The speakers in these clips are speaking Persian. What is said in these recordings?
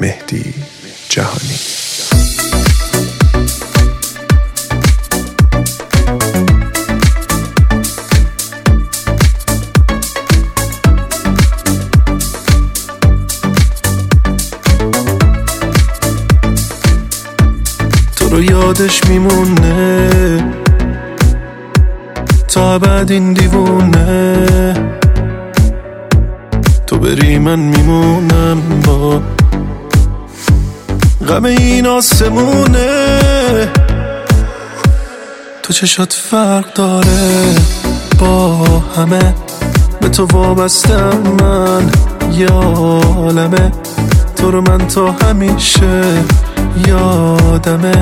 مهدی جهانی. تو رو یادش میمونه تا بعد این دیوونه، تو بری من میمونم با غم این آسمونه. تو چشات فرق داره با همه، به تو وابستم من یالمه، تو رو من تا همیشه یادمه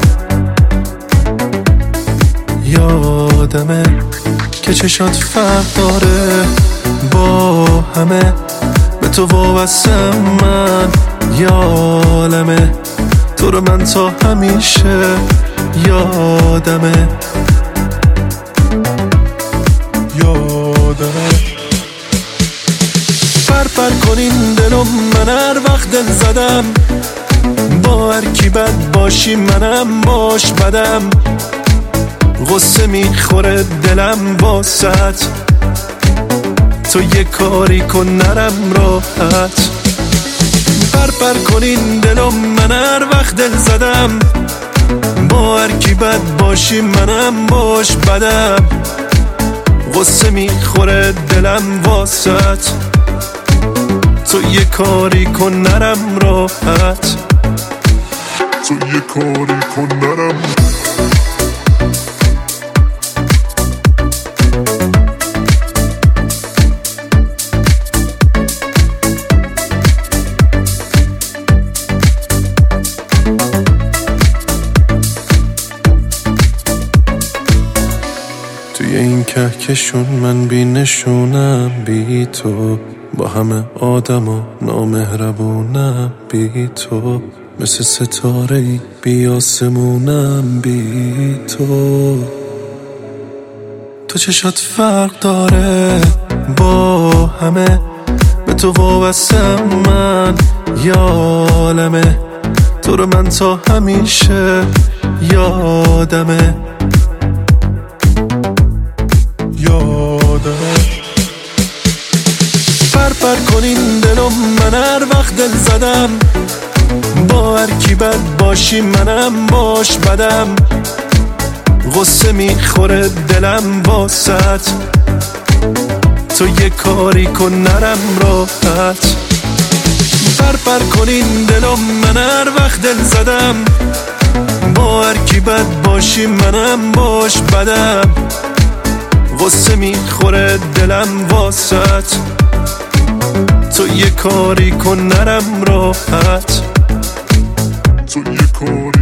که چشات فرق داره با همه، به تو وابستم من یالمه، تو رو من تا همیشه یادمه. پر کنین دلم، من هر وقت دل زدم با هر کی بد باشی منم باش بدم، غصه میخوره دلم واسط، تو یه کاری کن نرم راحت. پر کنین دلم، من هر وقت دل زدم با هر کی بد باشی منم باش بدم، غصه میخوره دلم واسط، تو یه کاری کن نرم راحت، تو یه کاری کن نرم. توی این کهکشون من بی نشونم بی تو، با همه آدم و نامهربونم بی تو، مثل ستاره‌ای بی آسمونم بی تو. تو چشات فرق داره با همه، به تو وابستم من یالمه، تو رو من تا همیشه یادمه. پر کنین دلم، من هر وقت دل زدم با هر کی بد باشی منم باش بدم، غصه میخوره دلم واسط، تو یه کاری کن نرم راحت. پر کنین دلم، من هر وقت دل زدم با هر کی بد باشی منم باش بدم، غصه میخوره دلم واسط، تو یه کاری کن نرم راحت، تو یه کاری